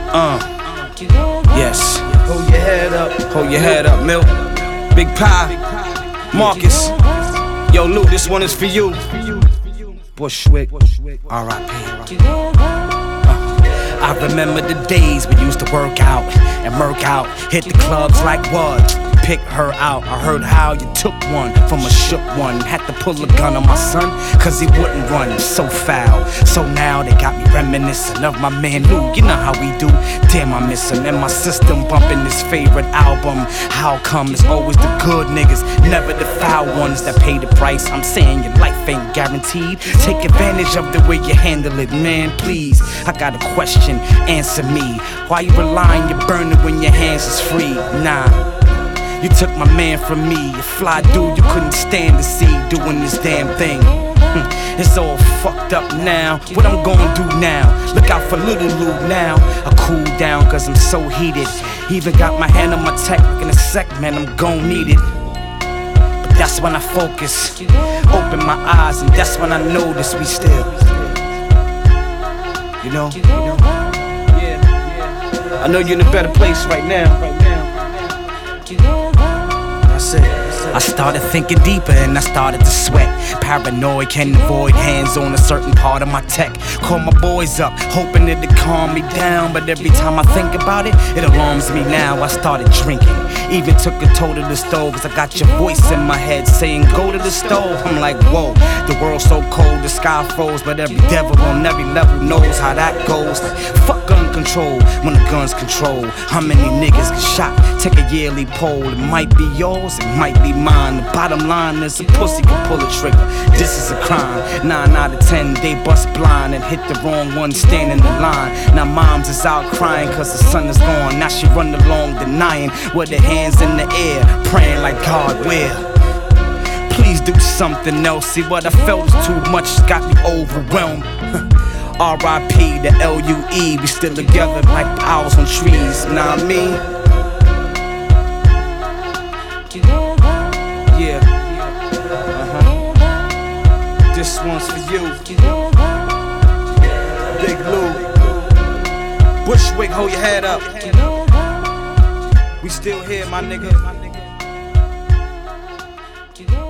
Yes. Hold your head up. Hold your head up, Milk. Big Pie. Marcus. Yo, Lou, this one is for you. Bushwick. R.I.P. I remember the days we used to work out and murk out, hit the clubs like what? Pick her out. I heard how you took one from a shook one. Had to pull a gun on my son, cause he wouldn't run, so foul. So now they got me reminiscing of my man Lou. You know how we do, damn I miss him. And my system bumping his favorite album. How come it's always the good niggas, never the foul ones that pay the price? I'm saying your life ain't guaranteed. Take advantage of the way you handle it, man, please. I got a question, answer me. Why you relying, you're burning when your hands is free? Nah. You took my man from me, you fly dude you couldn't stand to see doing this damn thing. It's all fucked up now, what I'm gonna do now? Look out for little Lou now. I cool down cause I'm so heated. Even got my hand on my tech, in a sec man I'm gon' need it. But that's when I focus, open my eyes, and that's when I notice we still. You know? Yeah. I know you're in a better place right now. I started thinking deeper and I started to sweat. Paranoid, can't avoid hands on a certain part of my tech. Call my boys up, hoping it'd calm me down. But every time I think about it, it alarms me now. I started drinking, even took a toll to the stove. Cause I got your voice in my head saying go to the stove. I'm like whoa, the world's so cold, the sky froze. But every devil on every level knows how that goes. Like, fuck gun control when the gun's control. How many niggas get shot? Take a yearly poll. It might be yours, it might be mine. The bottom line is a pussy can pull a trigger. This is a crime. 9 out of 10 they bust blind and hit the wrong one standing in line. Now moms is out crying cause the son is gone. Now she run along denying with her hands in the air, praying like God will. Please do something else. See what I felt is too much, it's got me overwhelmed. R.I.P. the L.U.E. We still together like owls on trees. Know what I mean? Yeah. This one's for you. Big Lou. Bushwick, hold your head up. We still here, my nigga.